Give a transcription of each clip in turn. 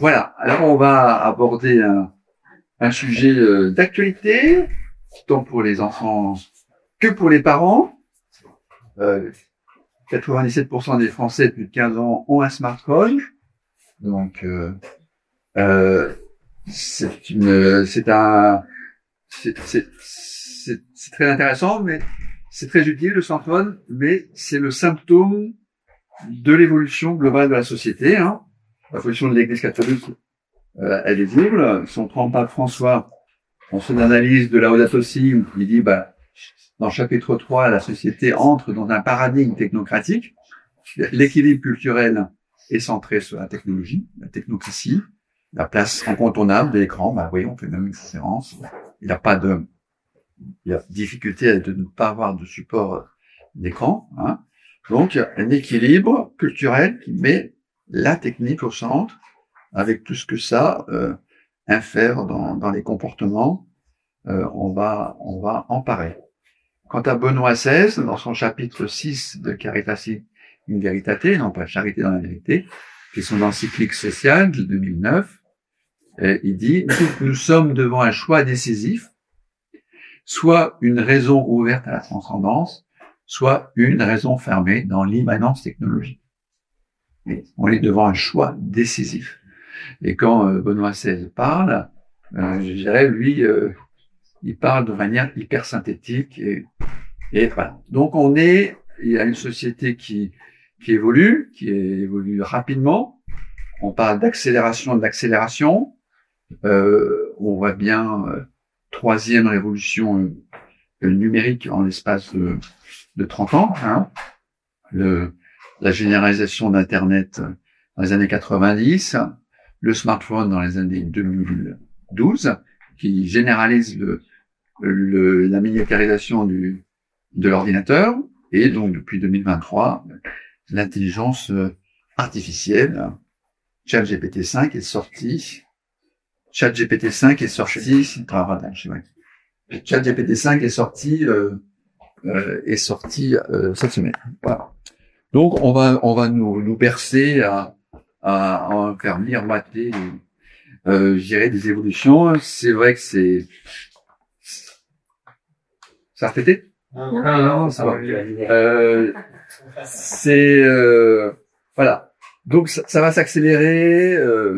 Voilà. Alors, on va aborder un sujet d'actualité, tant pour les enfants que pour les parents. 97% des Français de plus de 15 ans ont un smartphone. Donc, c'est très intéressant, mais c'est très utile, le smartphone, mais c'est le symptôme de l'évolution globale de la société, hein. L'évolution de l'Église catholique, elle est visible. Son grand pape François, dans son analyse de Laudato Si, il dit, dans le chapitre 3, la société entre dans un paradigme technocratique. L'équilibre culturel est centré sur la technologie, la technocratie, la place incontournable de l'écran. Oui, on fait même une conférence. Il y a difficulté de ne pas avoir de support d'écran, hein. Donc, un équilibre culturel qui met la technique au centre, avec tout ce que ça infère dans les comportements. On va en parler. Quant à Benoît XVI, dans son chapitre 6 de Caritas in Veritate, non pas Charité dans la vérité, qui est son encyclique sociale de 2009, il dit « Nous sommes devant un choix décisif, soit une raison ouverte à la transcendance, soit une raison fermée dans l'immanence technologique. » On est devant un choix décisif. Et quand Benoît XVI parle, je dirais, lui, il parle de manière hyper synthétique et voilà. Donc il y a une société qui évolue rapidement. On parle d'accélération de l'accélération. On voit bien troisième révolution numérique en l'espace de 30 ans, hein. La généralisation d'Internet dans les années 90, le smartphone dans les années 2012, qui généralise la miniaturisation de l'ordinateur, et donc depuis 2023, l'intelligence artificielle. ChatGPT 5 est sorti. ChatGPT 5 est sorti cette semaine. Voilà. Donc on va nous bercer à en faire miroiter, je dirais, des évolutions. C'est vrai que ça a répété? Non, ça va. Voilà. Donc ça va s'accélérer.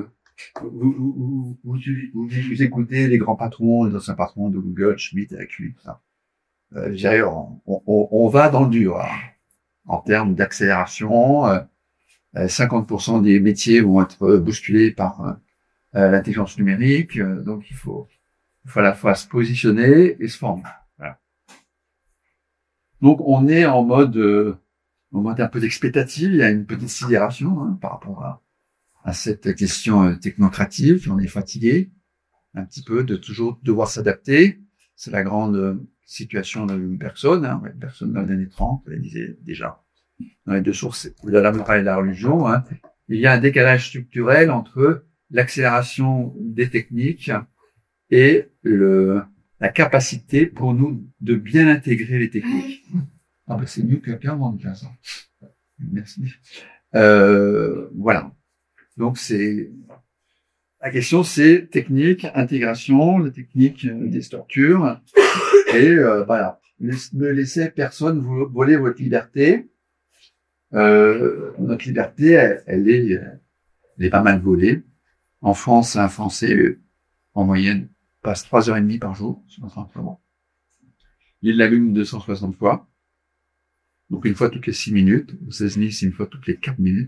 Vous écoutez les grands patrons, les anciens patrons de Google, Schmidt, AQ, ça. Je dirais, on va dans le dur, hein, en termes d'accélération. 50% des métiers vont être bousculés par l'intelligence numérique. Donc il faut à la fois se positionner et se former. Voilà. Donc on est en mode un peu d'expectative. Il y a une petite sidération, hein, par rapport à cette question technocratique. On est fatigué un petit peu de toujours devoir s'adapter. C'est la grande situation d'une personne, hein, une personne dans les années 30, elle disait déjà, dans les deux sources, la morale et la religion, hein, il y a un décalage structurel entre l'accélération des techniques et la capacité pour nous de bien intégrer les techniques. Ah ben c'est mieux que 15 ans. Merci. Voilà. Donc la question, c'est technique, intégration, la technique des structures, et voilà. Ne laissez personne voler votre liberté. Notre liberté, elle est pas mal volée. En France, un Français, en moyenne, passe 3h30 par jour sur notre imprimant. Il l'allume 260 fois. Donc une fois toutes les 6 minutes. Aux États-Unis, c'est une fois toutes les 4 minutes.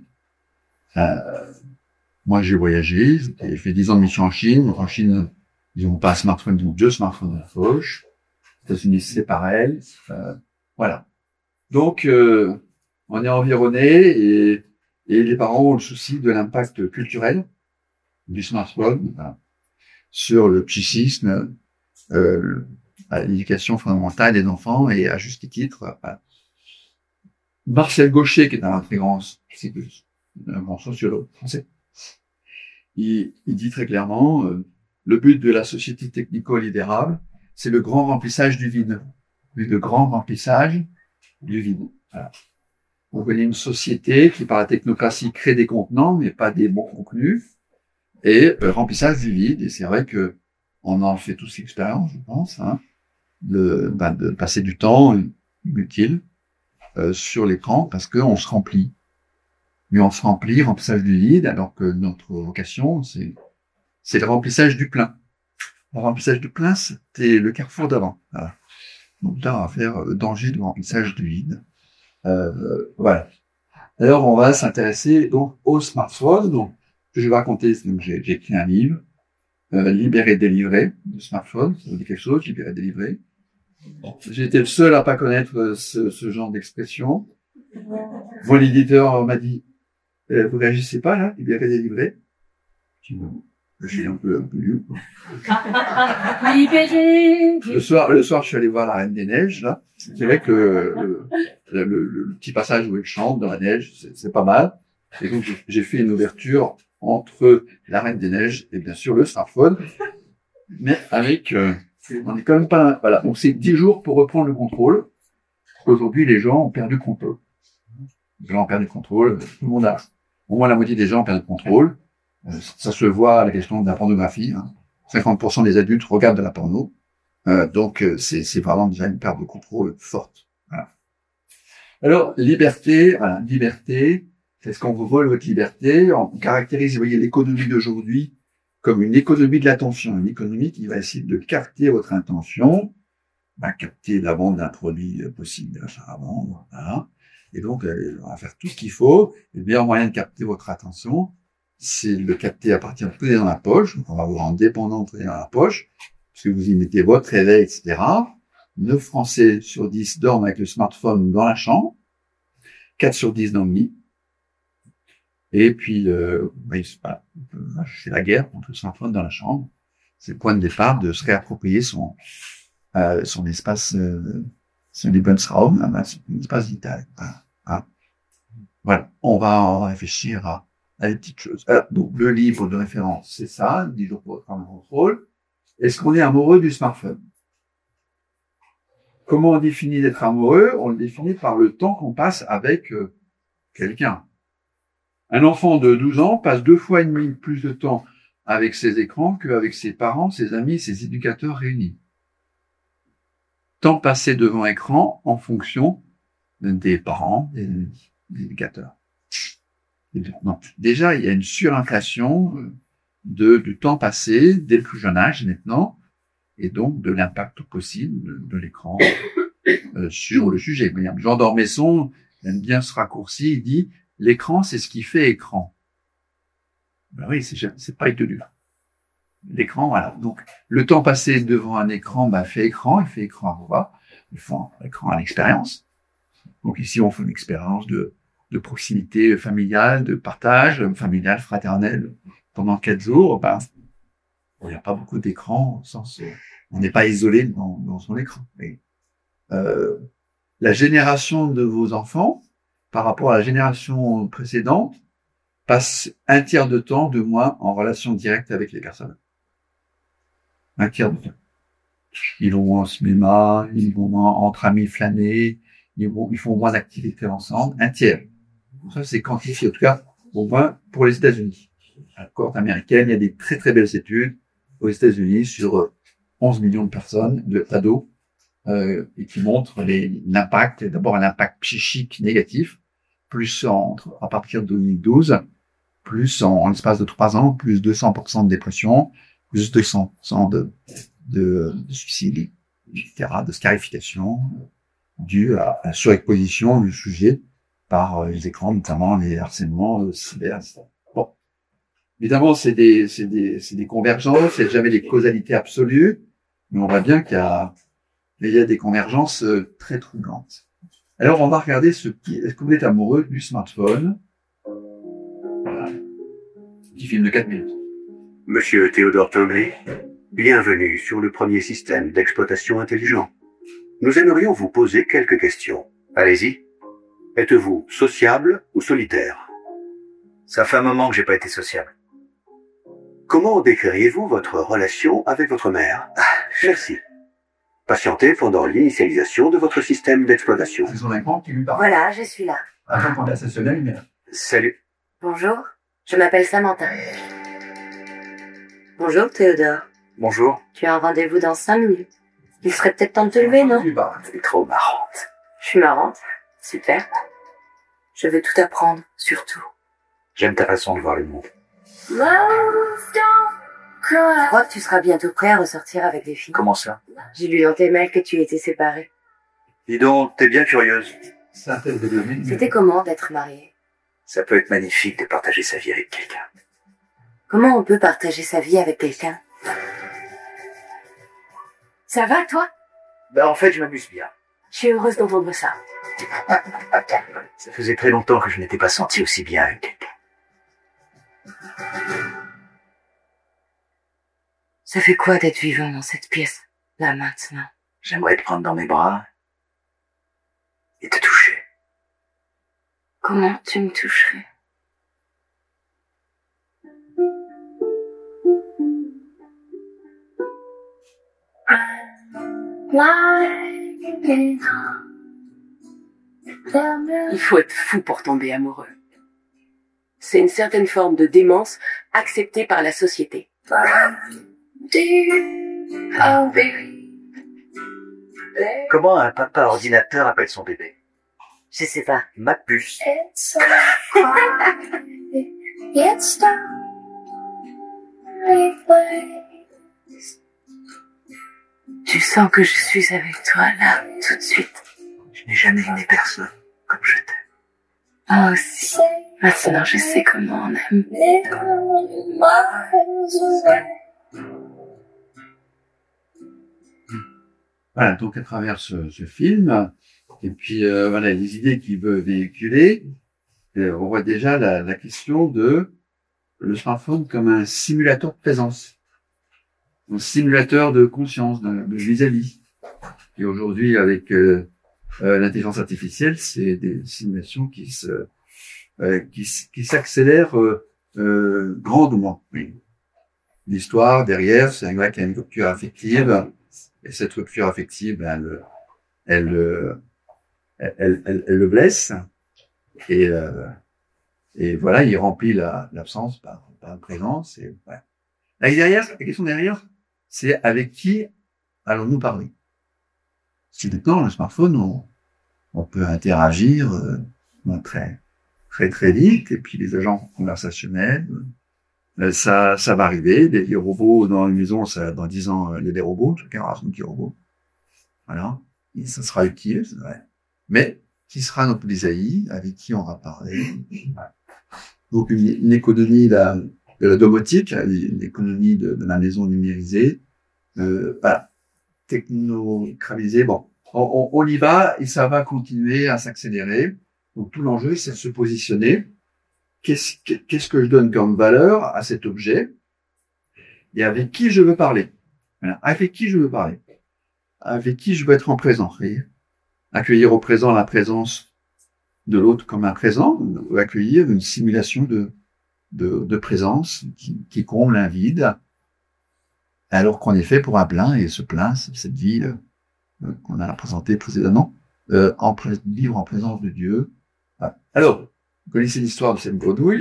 Moi, j'ai voyagé, j'ai fait 10 ans de mission en Chine. En Chine, ils n'ont pas un smartphone, ils ont 2 smartphones dans la poche. Aux États-Unis, c'est pareil. Voilà. Donc, on est environné et les parents ont le souci de l'impact culturel du smartphone sur le psychisme, l'éducation fondamentale des enfants, et à juste titre. Marcel Gaucher, qui est un très grand sociologue français, il dit très clairement, le but de la société technico-libérale, c'est le grand remplissage du vide. Le grand remplissage du vide. Voilà. On connaît une société qui, par la technocratie, crée des contenants, mais pas des bons contenus. et remplissage du vide. Et c'est vrai que on en fait tous l'expérience, je pense, hein, de passer du temps inutile sur l'écran parce qu'on se remplit. Mais on se remplit, remplissage du vide, alors que notre vocation, c'est le remplissage du plein. Le remplissage du plein, c'était le carrefour d'avant. Voilà. Donc là, on va faire le danger du remplissage du vide. Voilà. Alors, on va s'intéresser donc au smartphone. Donc, je vais raconter, donc j'ai écrit un livre, Libérer, délivrer, de smartphone. Ça vous dit quelque chose, libérer, délivrer. Bon, j'ai été le seul à pas connaître ce genre d'expression. Mon éditeur m'a dit, vous réagissez pas là, libérer, délivrer. Je suis un peu nul. Le soir, je suis allé voir la Reine des Neiges, là. C'est vrai que le petit passage où elle chante dans la neige, c'est pas mal. Et donc, j'ai fait une ouverture entre la Reine des Neiges et bien sûr le smartphone. Mais avec, on est quand même pas, voilà. Donc, c'est 10 jours pour reprendre le contrôle. Aujourd'hui, les gens ont perdu le contrôle. Les gens ont perdu le contrôle. Tout le monde a, au moins la moitié des gens ont perdu le contrôle. Ça se voit à la question de la pornographie. Hein. 50% des adultes regardent de la porno. Donc, c'est vraiment déjà une perte de contrôle forte. Voilà. Alors, liberté, voilà, liberté. Est-ce qu'on vous vole votre liberté? On caractérise, vous voyez, l'économie d'aujourd'hui comme une économie de l'attention, une économie qui va essayer de capter votre intention, capter la vente d'un produit possible à vendre. Voilà. Et donc, on va faire tout ce qu'il faut. Le meilleur moyen de capter votre attention, c'est de le capter à partir de tout dans la poche. Donc, on va vous rendre dépendant de tout dans la poche, parce que vous y mettez votre réveil, etc. 9 Français sur 10 dorment avec le smartphone dans la chambre, 4 sur 10 dans le lit. Et puis, c'est la guerre contre le smartphone dans la chambre. C'est le point de départ de se réapproprier son espace, son Lebensraum, son espace vital. Voilà. On va réfléchir à des petites choses. Alors, donc, le livre de référence, c'est ça, 10 jours pour prendre le contrôle. Est-ce qu'on est amoureux du smartphone? Comment on définit d'être amoureux? On le définit par le temps qu'on passe avec quelqu'un. Un enfant de 12 ans passe 2,5 fois plus de temps avec ses écrans qu'avec ses parents, ses amis, ses éducateurs réunis. Temps passé devant écran en fonction des parents, des éducateurs. Donc, déjà, il y a une surinflation du temps passé dès le plus jeune âge maintenant, et donc de l'impact possible de l'écran sur le sujet. Jean d'Ormesson aime bien ce raccourci, il dit « l'écran, c'est ce qui fait écran ». Ben oui, c'est pas étonnant. L'écran, voilà. Donc, le temps passé devant un écran, fait écran, il fait écran à quoi? Il fait écran à l'expérience. Donc ici, on fait une expérience de proximité familiale, de partage familial, fraternel. Pendant 4 jours, il n'y a pas beaucoup d'écran, au sens, on n'est pas isolé dans son écran. Mais, la génération de vos enfants, par rapport à la génération précédente, passe un tiers de temps de moins en relation directe avec les personnes. Un tiers de temps. Ils vont au cinéma, ils vont entre amis flâner, ils font moins d'activités ensemble. Un tiers. Ça, c'est quantifié, en tout cas, au moins pour les États-Unis. À la cohorte américaine, il y a des très très belles études aux États-Unis sur 11 millions de personnes, d'ados, et qui montrent l'impact, d'abord l'impact psychique négatif, plus à partir de 2012, plus en l'espace de 3 ans, plus 200% de dépression, plus 200% de suicide, etc., de scarification, due à la surexposition du sujet par les écrans, notamment les harcèlements cyber, etc. Bon. Évidemment, c'est des convergences, c'est jamais des causalités absolues, mais on voit bien qu'il y a des convergences très troublantes. Alors, on va regarder est-ce que vous êtes amoureux du smartphone? Voilà. Petit film de 4 minutes. Monsieur Théodore Tinblé, bienvenue sur le premier système d'exploitation intelligent. Nous aimerions vous poser quelques questions. Allez-y. Êtes-vous sociable ou solitaire? Ça fait un moment que j'ai pas été sociable. Comment décririez-vous votre relation avec votre mère? Merci. Patientez pendant l'initialisation de votre système d'exploitation. C'est son écran qui lui parle. Voilà, je suis là. Attends, quand la lumière. Salut. Bonjour, je m'appelle Samantha. Bonjour Théodore. Bonjour. Tu as un rendez-vous dans 5 minutes. Il serait peut-être temps de te lever, non? T'es trop marrante. Je suis marrante. Super. Je veux tout apprendre, surtout. J'aime ta façon de voir le monde. Je crois que tu seras bientôt prêt à ressortir avec des filles. Comment ça? J'ai lu dans tes mails que tu étais séparé. Dis donc, t'es bien curieuse. C'était comment d'être marié? Ça peut être magnifique de partager sa vie avec quelqu'un. Comment on peut partager sa vie avec quelqu'un? Ça va, toi? En fait, je m'amuse bien. Je suis heureuse d'entendre ça. Ça faisait très longtemps que je n'étais pas senti aussi bien avec quelqu'un. Ça fait quoi d'être vivant dans cette pièce, là, maintenant? J'aimerais te prendre dans mes bras et te toucher. Comment tu me toucherais? Il faut être fou pour tomber amoureux. C'est une certaine forme de démence acceptée par la société. Comment un papa ordinateur appelle son bébé? Je sais pas. Ma puce. Tu sens que je suis avec toi là, tout de suite. Je n'ai jamais aimé personne comme je t'aime. Moi aussi. Maintenant, je sais comment on aime. Voilà, donc à travers ce film, et puis voilà les idées qu'il veut véhiculer, on voit déjà la question de le smartphone comme un simulateur de présence, un simulateur de conscience, de vis-à-vis. Et aujourd'hui, avec l'intelligence artificielle, c'est des simulations qui s'accélèrent grandement. Oui. L'histoire derrière, c'est un gars qui a une rupture affective. Et cette rupture affective, elle le blesse. Et voilà, il remplit l'absence par la présence. Et voilà. Là, derrière, la question derrière, c'est avec qui allons-nous parler? Si maintenant, le smartphone, on peut interagir très vite. Et puis les agents conversationnels, ça va arriver. Les robots dans les maisons, dans 10 ans, il y a des robots, chacun aura son petit robot. Voilà. Et ça sera utile, c'est vrai. Mais, qui sera notre Isaïe, avec qui on va parler. Voilà. Donc, une économie de la domotique, une économie de la maison numérisée, voilà. Technocralisée. Bon. On y va, et ça va continuer à s'accélérer. Donc, tout l'enjeu, c'est de se positionner. Qu'est-ce que je donne comme valeur à cet objet et avec qui je veux parler. Voilà. Avec qui je veux parler. Avec qui je veux être en présent. Voyez, accueillir au présent la présence de l'autre comme un présent, ou accueillir une simulation de présence qui comble un vide, alors qu'on est fait pour un plein, et ce plein, c'est cette vie qu'on a présenté précédemment, vivre en présence de Dieu. Voilà. Alors, vous connaissez l'histoire de cette grenouille.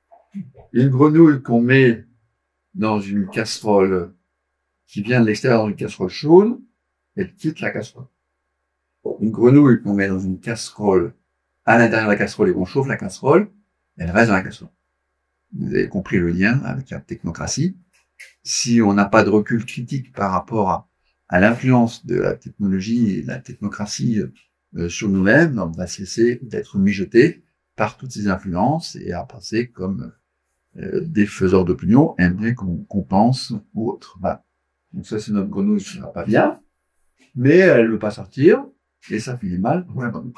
Une grenouille qu'on met dans une casserole qui vient de l'extérieur dans une casserole chaude, elle quitte la casserole. Une grenouille qu'on met dans une casserole à l'intérieur de la casserole et qu'on chauffe la casserole, elle reste dans la casserole. Vous avez compris le lien avec la technocratie. Si on n'a pas de recul critique par rapport à l'influence de la technologie et de la technocratie sur nous-mêmes, on va cesser d'être mijoté par toutes ces influences et à passer comme des faiseurs d'opinion, aimerait qu'on pense ou autre. Voilà. Donc ça, c'est notre grenouille qui va pas bien, mais elle veut pas sortir, et ça finit mal. Ouais, bon.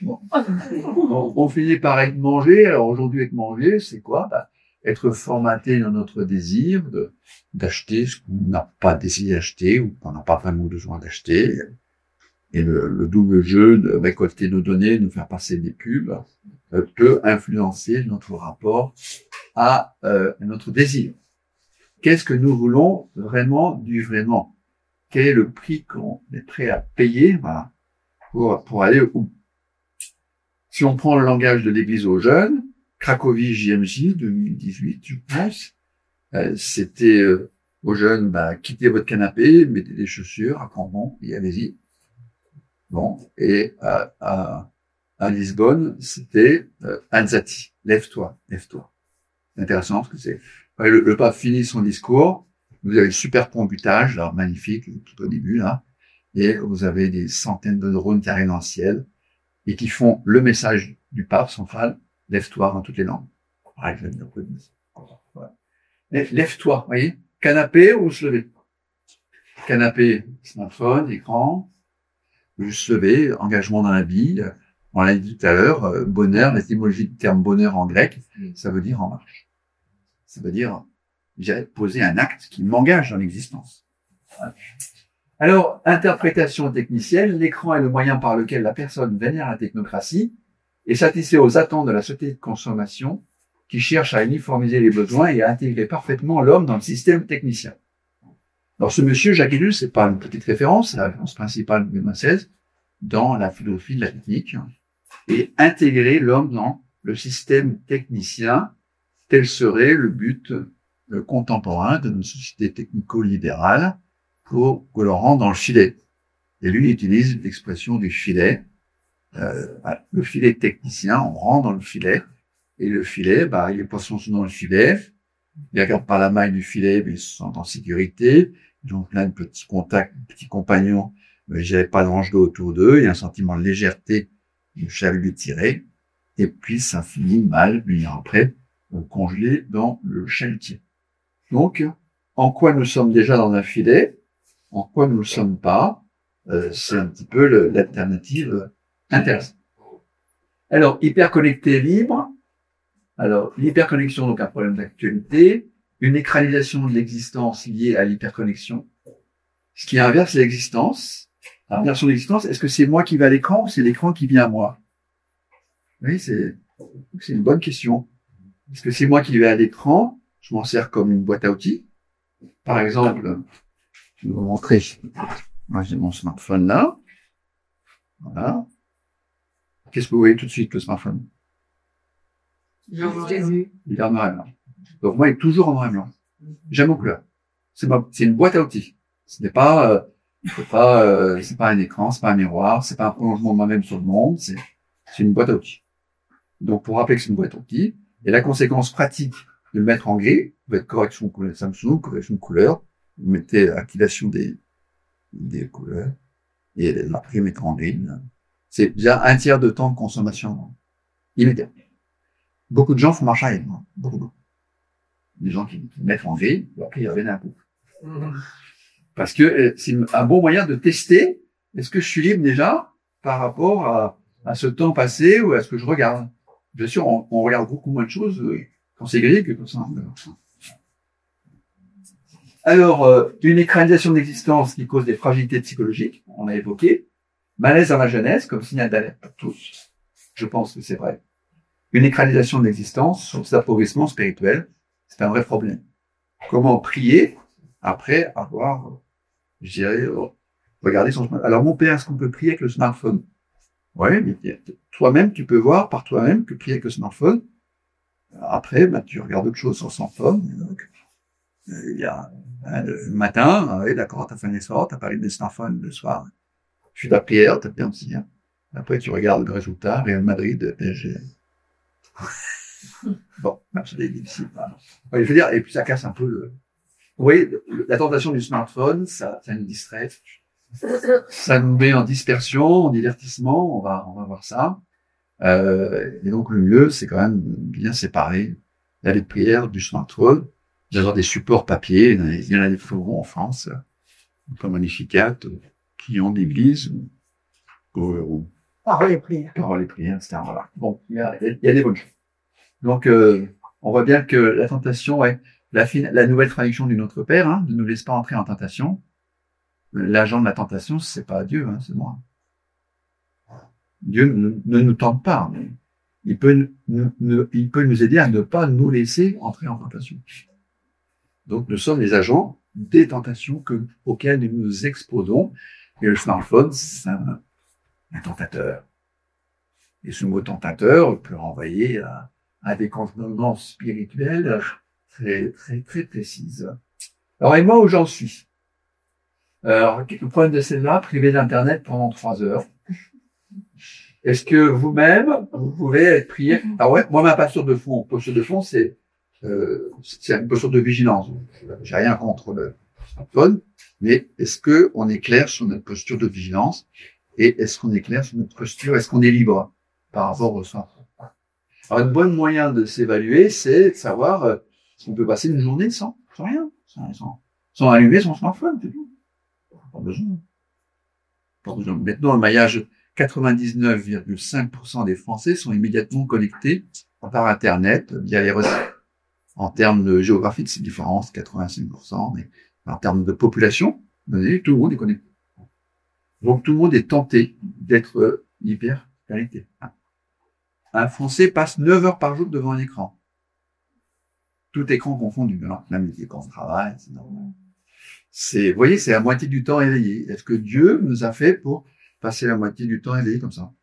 On finit par être mangé. Alors aujourd'hui, être mangé, c'est quoi? Être formaté dans notre désir d'acheter ce qu'on n'a pas décidé d'acheter ou qu'on n'a pas vraiment besoin d'acheter. Et le double jeu de récolter nos données, de nous faire passer des pubs, peut influencer notre rapport à notre désir. Qu'est-ce que nous voulons vraiment du vraiment? Quel est le prix qu'on est prêt à payer, voilà, pour aller où? Si on prend le langage de l'Église aux jeunes, Cracovie JMJ 2018, je pense, c'était aux jeunes, quittez votre canapé, mettez des chaussures à crampons et allez-y. Bon, et à Lisbonne, c'était Anzati, lève-toi, lève-toi. C'est intéressant parce que le pape finit son discours, vous avez le super pont Butage, alors magnifique, tout au début là, et vous avez des centaines de drones qui arrivent dans le ciel et qui font le message du pape central, lève-toi dans toutes les langues. Lève-toi, voyez, canapé ou se lever. Canapé, smartphone, écran, juste se lever, engagement dans la vie. On l'a dit tout à l'heure, bonheur, l'étymologie du terme bonheur en grec, ça veut dire en marche. Ça veut dire, poser un acte qui m'engage dans l'existence. Voilà. Alors, interprétation technicienne, l'écran est le moyen par lequel la personne vénère la technocratie et satisfait aux attentes de la société de consommation qui cherche à uniformiser les besoins et à intégrer parfaitement l'homme dans le système technicien. Alors, ce monsieur, Jacques Ellul, c'est pas une petite référence, c'est la référence principale de 2016 dans la philosophie de la technique, et intégrer l'homme dans le système technicien, tel serait le but contemporain de nos sociétés technico-libérales pour que l'on rentre dans le filet. Et lui, il utilise l'expression du filet. Le filet technicien, on rentre dans le filet, et le filet, les poissons sont dans le filet, ils regardent par la maille du filet, mais ils se sentent en sécurité, ils ont plein de petits contacts, de petits compagnons, mais j'avais pas de range d'eau autour d'eux, il y a un sentiment de légèreté, de chalut tiré, et puis ça finit mal, une heure après, congelé dans le chalutier. Donc, en quoi nous sommes déjà dans un filet, en quoi nous ne le sommes pas, c'est un petit peu l'alternative intéressante. Alors, hyperconnecté libre. Alors, l'hyperconnexion, donc un problème d'actualité, une écrasation de l'existence liée à l'hyperconnexion, ce qui inverse l'existence. L'inversion de l'existence, est-ce que c'est moi qui vais à l'écran ou c'est l'écran qui vient à moi? Oui, c'est une bonne question. Est-ce que c'est moi qui vais à l'écran? Je m'en sers comme une boîte à outils. Par exemple, je vais vous montrer. Moi, j'ai mon smartphone là. Voilà. Qu'est-ce que vous voyez tout de suite, le smartphone? Je vous ai vu. Il est en noir et blanc. Donc moi, il est toujours en noir et blanc. J'aime aux couleurs. C'est une boîte à outils. Ce n'est pas, c'est pas un écran, c'est pas un miroir, c'est pas un prolongement de moi-même sur le monde, c'est une boîte à outils. Donc pour rappeler que c'est une boîte à outils, et la conséquence pratique de le mettre en gris, vous faites correction couleur Samsung, correction de couleur, vous mettez activation des couleurs, et après mettre en gris. C'est déjà un tiers de temps de consommation immédiat. Beaucoup de gens font marche arrière, beaucoup. Des gens qui mettent en gris, et après ils reviennent un coup. Parce que c'est un bon moyen de tester, est-ce que je suis libre déjà par rapport à ce temps passé ou à ce que je regarde. Bien sûr, on regarde beaucoup moins de choses quand c'est gris que quand c'est en couleur. Alors, une écranisation de l'existence qui cause des fragilités psychologiques, on a évoqué. Malaise dans la jeunesse, comme signal d'alerte pour tous. Je pense que c'est vrai. Une écranisation de l'existence, sur cet appauvrissement spirituel, c'est un vrai problème. Comment prier après avoir, je dirais, regardé son smartphone. Alors, mon père, est-ce qu'on peut prier avec le smartphone? Ouais, mais toi-même, tu peux voir par toi-même que prier avec le smartphone. Après, tu regardes autre chose sur le smartphone. Donc, il y a le matin, d'accord, t'as fait un effort, t'as parlé des smartphones le soir. Tu fais ta prière, t'as bien aussi. Après, tu regardes le résultat, Real Madrid, PSG. Bon, c'est difficile. Je veux dire, et puis ça casse un peu vous voyez, la tentation du smartphone, ça nous distrait. Ça nous met en dispersion, en divertissement, on va voir ça. Et donc, le mieux, c'est quand même bien séparer la vie de prière du smartphone, d'avoir des supports papier. Il y en a des forums en France, comme Magnificat, qui ont d'église, ou Parole et prière. Parole et prière, etc. Voilà. Bon, il y a des bonnes choses. Donc, on voit bien que la tentation, la nouvelle traduction du Notre Père, ne nous laisse pas entrer en tentation. L'agent de la tentation, c'est pas Dieu, c'est moi. Dieu ne nous tente pas, mais il peut nous aider à ne pas nous laisser entrer en tentation. Donc, nous sommes les agents des tentations auxquelles nous nous exposons. Et le smartphone, c'est un tentateur. Et ce mot tentateur peut renvoyer à des contenances spirituelles très, très, très précises. Alors, et moi, où j'en suis? Alors, le problème de celle-là, privé d'Internet pendant 3 heures. Est-ce que vous-même, vous pouvez être prié? Alors ouais, moi, ma posture de fond, c'est une posture de vigilance. J'ai rien contre le smartphone, mais est-ce que on est clair sur notre posture de vigilance? Et est-ce qu'on est clair sur notre posture? Est-ce qu'on est libre par rapport au smartphone? Alors, un bon moyen de s'évaluer, c'est de savoir si on peut passer une journée sans rien, sans allumer son smartphone, c'est tout. Pas besoin. Pas besoin. Maintenant, le maillage, 99,5% des Français sont immédiatement connectés par Internet via les réseaux. En termes de géographique, c'est différent, c'est 85%, mais en termes de population, tout le monde est connecté. Donc, tout le monde est tenté d'être hyper connecté. Un Français passe 9 heures par jour devant un écran. Tout écran confondu, hein. Même les écrans de travail, c'est normal. Vous voyez, c'est la moitié du temps éveillé. Est-ce que Dieu nous a fait pour passer la moitié du temps éveillé comme ça?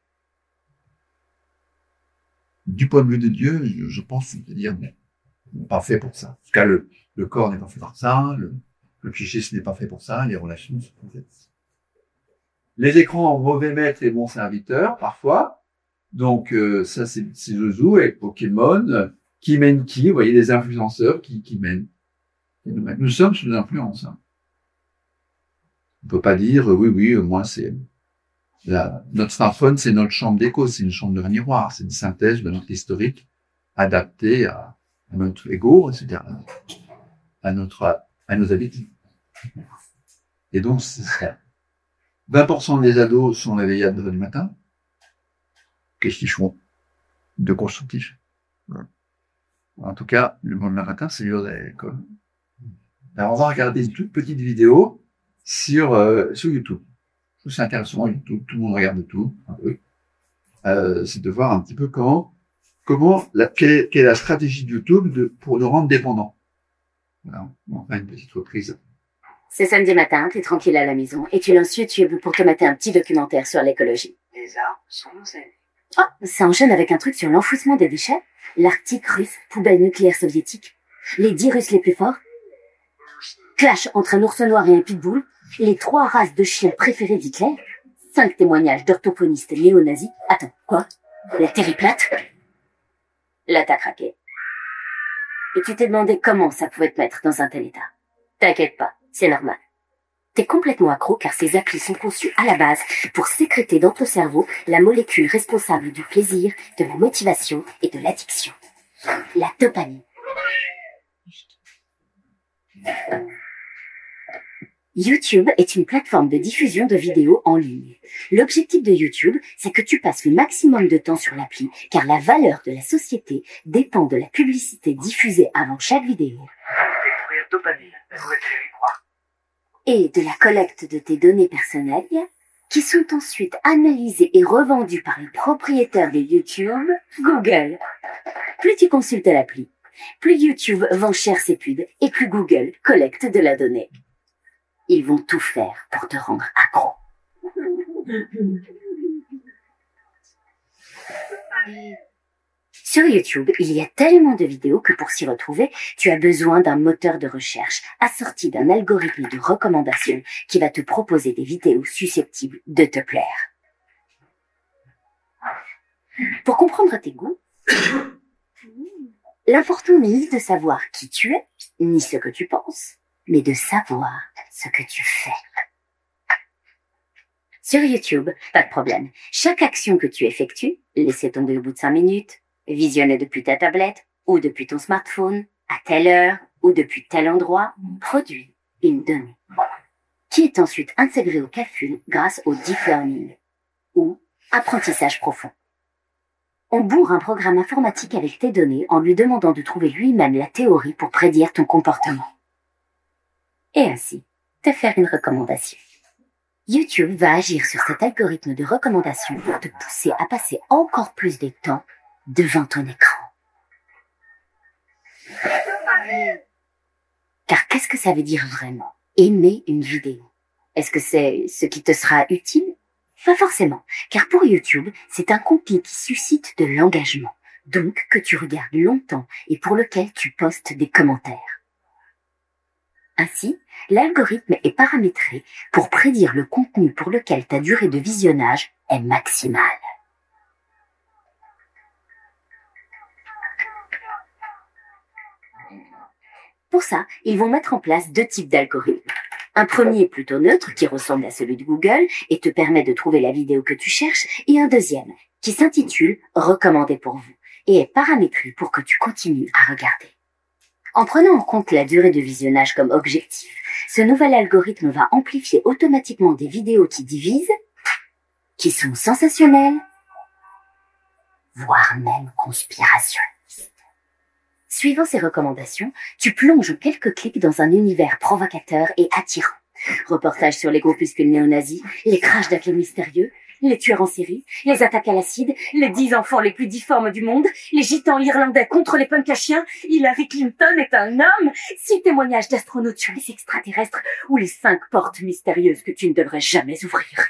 Du point de vue de Dieu, je pense, c'est-à-dire, pas fait pour ça. En tout cas, le corps n'est pas fait pour ça, le psychisme n'est pas fait pour ça, les relations sont pas faites pour ça. Les écrans ont mauvais maître et bons serviteurs, parfois. Donc, ça, c'est Zouzou et Pokémon, qui mènent qui? Vous voyez, les influenceurs qui mènent. Nous sommes sous l'influence, hein. On peut pas dire, oui, moi, notre smartphone, c'est notre chambre d'écho, c'est une chambre de miroir, c'est une synthèse de notre historique adaptée à notre ego, etc., à nos habitudes. Et donc, 20% des ados sont réveillés à 2 heures du matin. Qu'est-ce qu'ils font de constructif? En tout cas, le monde du matin, c'est lié à l'école. Alors, on va regarder une toute petite vidéo sur YouTube. C'est intéressant, YouTube, tout le monde regarde tout, un peu. C'est de voir un petit peu quelle est la stratégie de YouTube pour nous rendre dépendants. Voilà, on va faire une petite reprise. C'est samedi matin, t'es tranquille à la maison, et tu lances YouTube pour te mater un petit documentaire sur l'écologie. Les arbres sont nos amis. Oh, ça enchaîne avec un truc sur l'enfouissement des déchets, l'Arctique russe, poubelle nucléaire soviétique, les 10 Russes les plus forts, clash entre un ours noir et un pitbull, les 3 races de chiens préférées d'Hitler, 5 témoignages d'orthophonistes néo-nazis. Attends, quoi? La terre est plate? Là, t'as craqué. Et tu t'es demandé comment ça pouvait te mettre dans un tel état. T'inquiète pas, c'est normal. T'es complètement accro car ces applis sont conçues à la base pour sécréter dans ton cerveau la molécule responsable du plaisir, de la motivation et de l'addiction. La dopamine. YouTube est une plateforme de diffusion de vidéos en ligne. L'objectif de YouTube, c'est que tu passes le maximum de temps sur l'appli, car la valeur de la société dépend de la publicité diffusée avant chaque vidéo. Et de la collecte de tes données personnelles, qui sont ensuite analysées et revendues par le propriétaire de YouTube, Google. Plus tu consultes l'appli, plus YouTube vend cher ses pubs et plus Google collecte de la donnée. Ils vont tout faire pour te rendre accro. Sur YouTube, il y a tellement de vidéos que pour s'y retrouver, tu as besoin d'un moteur de recherche assorti d'un algorithme de recommandation qui va te proposer des vidéos susceptibles de te plaire. Pour comprendre tes goûts, l'important n'est ni de savoir qui tu es, ni ce que tu penses, mais de savoir ce que tu fais. Sur YouTube, pas de problème. Chaque action que tu effectues, laisser tomber au bout de 5 minutes, visionner depuis ta tablette ou depuis ton smartphone, à telle heure ou depuis tel endroit, produit une donnée qui est ensuite intégrée au calcul grâce au deep learning ou apprentissage profond. On bourre un programme informatique avec tes données en lui demandant de trouver lui-même la théorie pour prédire ton comportement. Et ainsi, te faire une recommandation. YouTube va agir sur cet algorithme de recommandation pour te pousser à passer encore plus de temps devant ton écran. Car qu'est-ce que ça veut dire vraiment, aimer une vidéo? Est-ce que c'est ce qui te sera utile? Pas forcément, car pour YouTube, c'est un contenu qui suscite de l'engagement, donc que tu regardes longtemps et pour lequel tu postes des commentaires. Ainsi, l'algorithme est paramétré pour prédire le contenu pour lequel ta durée de visionnage est maximale. Pour ça, ils vont mettre en place 2 types d'algorithmes. Un premier plutôt neutre qui ressemble à celui de Google et te permet de trouver la vidéo que tu cherches, et un deuxième qui s'intitule « Recommandé pour vous » et est paramétré pour que tu continues à regarder. En prenant en compte la durée de visionnage comme objectif, ce nouvel algorithme va amplifier automatiquement des vidéos qui divisent, qui sont sensationnelles, voire même conspirationnistes. Suivant ces recommandations, tu plonges en quelques clics dans un univers provocateur et attirant. Reportages sur les groupuscules néo-nazis, les crashs d'aclés mystérieux, les tueurs en série, les attaques à l'acide, les 10 enfants les plus difformes du monde, les gitans irlandais contre les punks à chiens, Hillary Clinton est un homme, 6 témoignages d'astronautes sur les extraterrestres ou les 5 portes mystérieuses que tu ne devrais jamais ouvrir.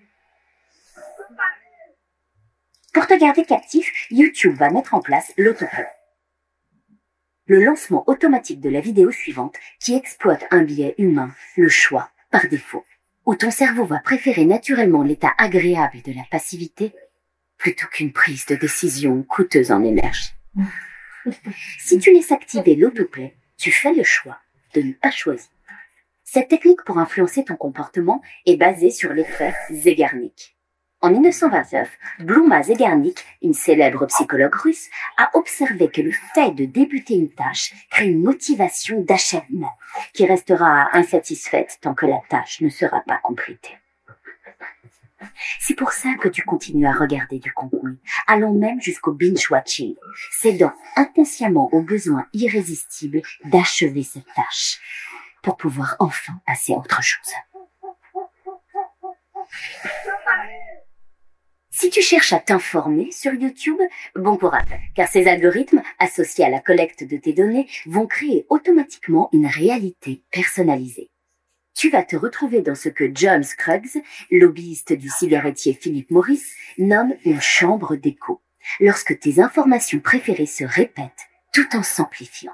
Pour te garder captif, YouTube va mettre en place l'autoplay. Le lancement automatique de la vidéo suivante qui exploite un biais humain, le choix, par défaut, où ton cerveau va préférer naturellement l'état agréable de la passivité plutôt qu'une prise de décision coûteuse en énergie. Si tu laisses activer l'autoplay, tu fais le choix de ne pas choisir. Cette technique pour influencer ton comportement est basée sur l'effet Zeigarnik. En 1929, Blouma Zeigarnik, une célèbre psychologue russe, a observé que le fait de débuter une tâche crée une motivation d'achèvement qui restera insatisfaite tant que la tâche ne sera pas complétée. C'est pour ça que tu continues à regarder du contenu, allant même jusqu'au binge-watching, cédant inconsciemment au besoin irrésistible d'achever cette tâche pour pouvoir enfin passer à autre chose. Si tu cherches à t'informer sur YouTube, bon courage, car ces algorithmes, associés à la collecte de tes données, vont créer automatiquement une réalité personnalisée. Tu vas te retrouver dans ce que John Scruggs, lobbyiste du cigarettier Philip Morris, nomme une chambre d'écho, lorsque tes informations préférées se répètent tout en s'amplifiant.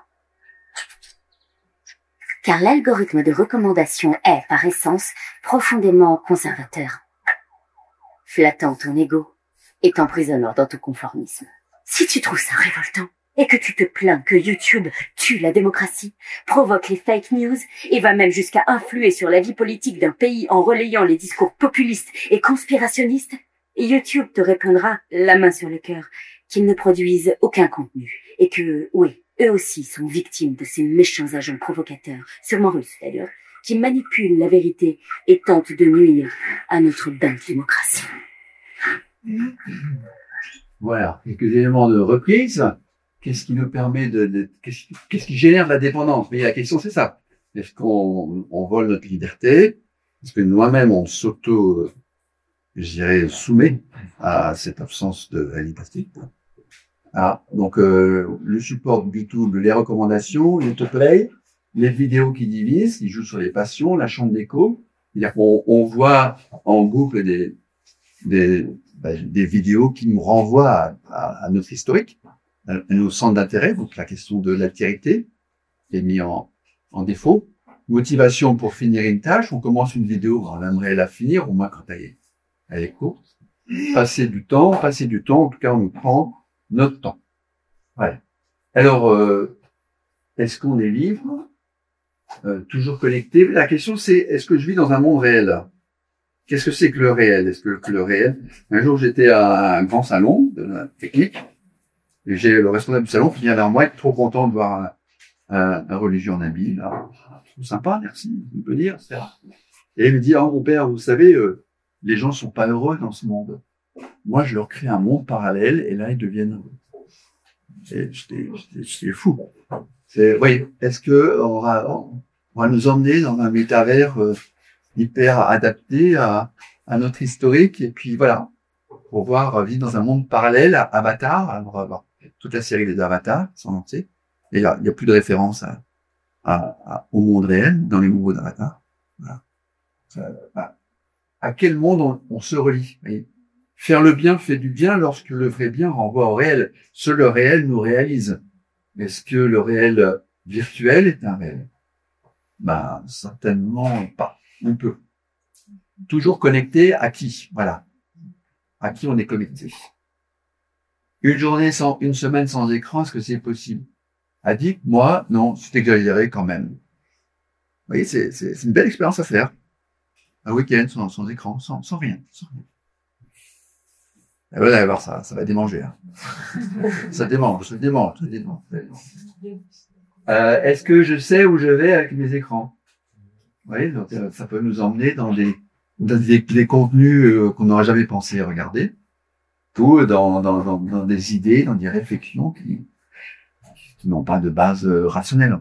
Car l'algorithme de recommandation est, par essence, profondément conservateur, flattant ton ego et t'emprisonnant dans ton conformisme. Si tu trouves ça révoltant et que tu te plains que YouTube tue la démocratie, provoque les fake news et va même jusqu'à influer sur la vie politique d'un pays en relayant les discours populistes et conspirationnistes, YouTube te répondra, la main sur le cœur, qu'ils ne produisent aucun contenu et que, oui, eux aussi sont victimes de ces méchants agents provocateurs, sûrement russes d'ailleurs, qui manipulent la vérité et tentent de nuire à notre belle démocratie. Voilà, quelques éléments de reprise. Qu'est-ce qui nous permet qu'est-ce qui génère de la dépendance? Mais la question, c'est ça. Est-ce qu'on vole notre liberté? Est-ce que nous-mêmes, on je dirais, soumet à cette absence de la liberté? Ah, donc, le support de YouTube, les recommandations, l'autoplay, les vidéos qui divisent, qui jouent sur les passions, la chambre d'écho. C'est-à-dire qu'on voit en boucle des vidéos qui nous renvoient à notre historique, à nos centres d'intérêt, donc la question de l'altérité est mise en défaut. Motivation pour finir une tâche, on commence une vidéo, on aimerait la finir, au moins quand elle est courte. Passer du temps, en tout cas on nous prend notre temps. Ouais. Alors, est-ce qu'on est libre? Toujours connecté. La question c'est, est-ce que je vis dans un monde réel? Qu'est-ce que c'est que le réel? Est-ce que le réel? Un jour, j'étais à un grand salon de la technique, et j'ai le responsable du salon qui vient vers moi, être trop content de voir un religieux en habit, là. Tout sympa, merci, on peut dire, etc. Et il me dit, mon père, vous savez, les gens sont pas heureux dans ce monde. Moi, je leur crée un monde parallèle, et là, ils deviennent heureux. Et j'étais fou. Oui, est-ce que on va nous emmener dans un métavers hyper adapté à notre historique, et puis voilà, pour pouvoir vivre dans un monde parallèle à Avatar. Alors, on va voir toute la série des Avatars, sans entier. Et il y a plus de référence au monde réel dans les nouveaux Avatars. Voilà. À quel monde on se relie? Oui. Faire le bien fait du bien lorsque le vrai bien renvoie au réel. Seul le réel nous réalise. Est-ce que le réel virtuel est un réel? Ben, certainement pas. On peut. Toujours connecté à qui? Voilà. À qui on est connecté. Une semaine sans écran, est-ce que c'est possible? Addict, moi, non, c'est exagéré quand même. Vous voyez, c'est une belle expérience à faire. Un week-end sans écran, sans rien. Et vous allez voir ça va démanger. Hein. ça démange. Est-ce que je sais où je vais avec mes écrans? Vous voyez, donc, ça peut nous emmener dans des contenus qu'on n'aurait jamais pensé regarder, ou dans des idées, dans des réflexions qui n'ont pas de base rationnelle.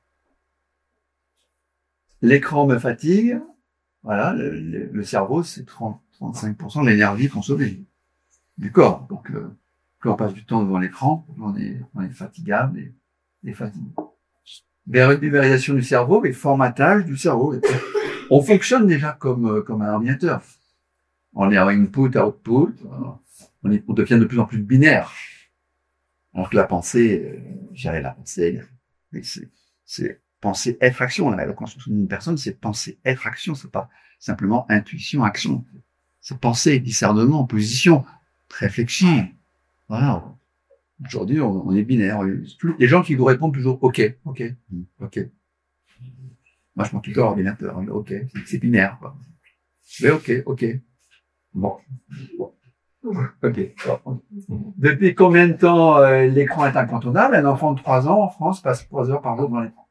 L'écran me fatigue. Voilà, le cerveau, c'est 35% de l'énergie consommée du corps. Donc, quand on passe du temps devant l'écran, on est fatigable et fatigué. Numérisation du cerveau et formatage du cerveau. On fonctionne déjà comme un ordinateur. On est en input, output. On devient de plus en plus binaire. Donc la pensée, gérer la pensée, c'est pensée, être, action. La construction d'une personne, c'est pensée, être, action. C'est pas simplement intuition, action. C'est pensée, discernement, position, réfléchir. Voilà. Aujourd'hui, on est binaire. Les gens qui vous répondent toujours OK. Moi, je m'en quitte l'ordinateur. OK. C'est binaire, quoi. Mais OK. Bon. OK. Depuis combien de temps l'écran est incontournable? Un enfant de 3 ans en France passe 3 heures par jour devant l'écran.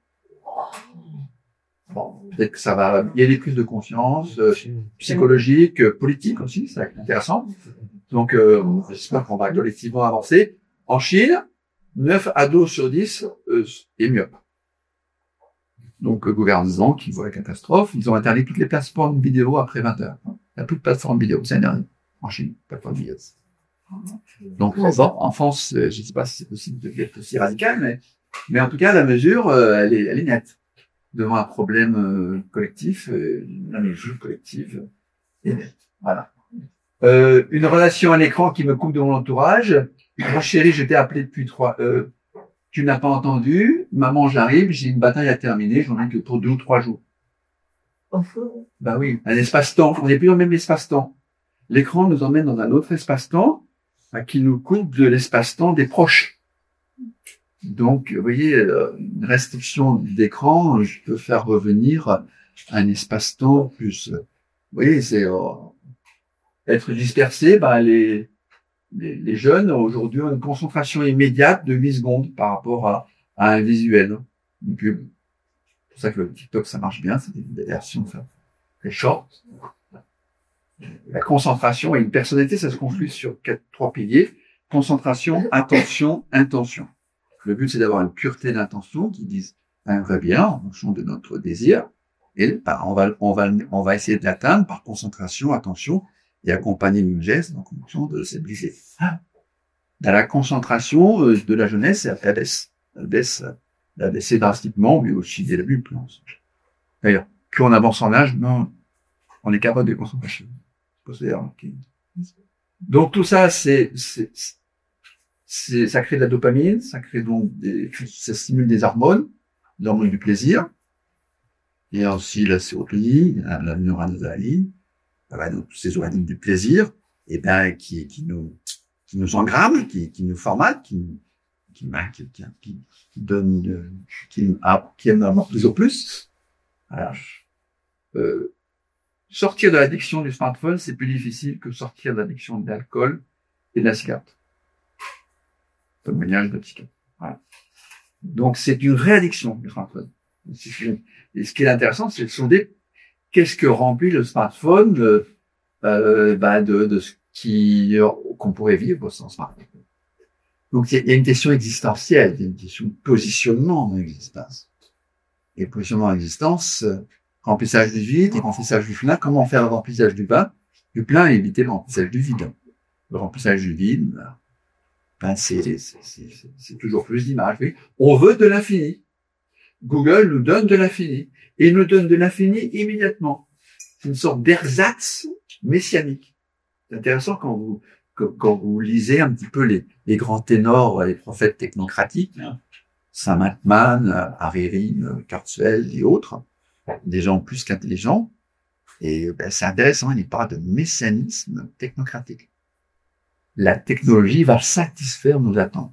Bon, peut-être que ça va. Il y a des prises de conscience psychologiques, politiques aussi, c'est intéressant. Donc, j'espère qu'on va collectivement avancer. En Chine, 9 ados sur 10 est myope. Donc, le gouvernement qui voit la catastrophe, ils ont interdit toutes les plateformes vidéo après 20 heures. Il n'y a plus de plateforme vidéo, c'est interdit. En Chine, plateforme vidéo. Donc, en France, je ne sais pas si c'est possible d'être aussi radical, mais en tout cas, la mesure, elle est nette. Devant un problème collectif, la mesure collective est nette. Voilà. Une relation à l'écran qui me coupe de mon entourage. Mon chéri, je t'ai appelé depuis 3 tu n'as pas entendu. Maman, j'arrive, j'ai une bataille à terminer, j'en ai que pour 2 ou 3 jours. Bah oui, un espace-temps. On n'est plus dans le même espace-temps. L'écran nous emmène dans un autre espace-temps qui nous coupe de l'espace-temps des proches. Donc, vous voyez, une restriction d'écran, je peux faire revenir un espace-temps plus. Vous voyez, c'est être dispersé. Bah, les jeunes aujourd'hui ont une concentration immédiate de 8 secondes par rapport à un visuel. Une pub. C'est pour ça que le TikTok ça marche bien, c'est des versions très short. La concentration et une personnalité, ça se conflue sur 3 piliers. Concentration, attention, intention. Le but, c'est d'avoir une pureté d'intention qui dise un vrai bien en fonction de notre désir. Et bah, on va essayer de l'atteindre par concentration, attention, et accompagner le geste en fonction de cette brisée. Dans la concentration de la jeunesse, elle baisse drastiquement, mais aussi dès le début. D'ailleurs, plus on avance en âge, non, on est capable de concentration. Donc tout ça, ça crée de la dopamine, ça crée donc ça stimule des hormones du plaisir. Il y a aussi la sérotonine, la noradrénaline, donc ces hormones du plaisir, et ben qui nous engramment, qui nous formatent, qui donne, qui aime toujours plus. Alors, sortir de l'addiction du smartphone, c'est plus difficile que sortir de l'addiction de l'alcool et de la cigarette. Témoignage de psychiatre. Voilà. Donc, c'est une réaddiction du smartphone. Et ce qui est intéressant, c'est de sonder qu'est-ce que remplit le smartphone de ce qu'on pourrait vivre sans smartphone. Donc, il y a une question existentielle, il y a une question de positionnement dans l'existence. Et le positionnement dans l'existence, remplissage du vide et remplissage du plein. Comment faire le remplissage du plein et éviter le remplissage du vide. Le remplissage du vide, c'est toujours plus d'images. Oui. On veut de l'infini. Google nous donne de l'infini. Et il nous donne de l'infini immédiatement. C'est une sorte d'ersatz messianique. C'est intéressant quand vous lisez un petit peu les grands ténors, les prophètes technocratiques, Saint-Maxman, Hariri, Kurzweil et autres. des gens plus qu'intelligents. Et ben, c'est intéressant, il parle de messianisme technocratique. La technologie va satisfaire nos attentes.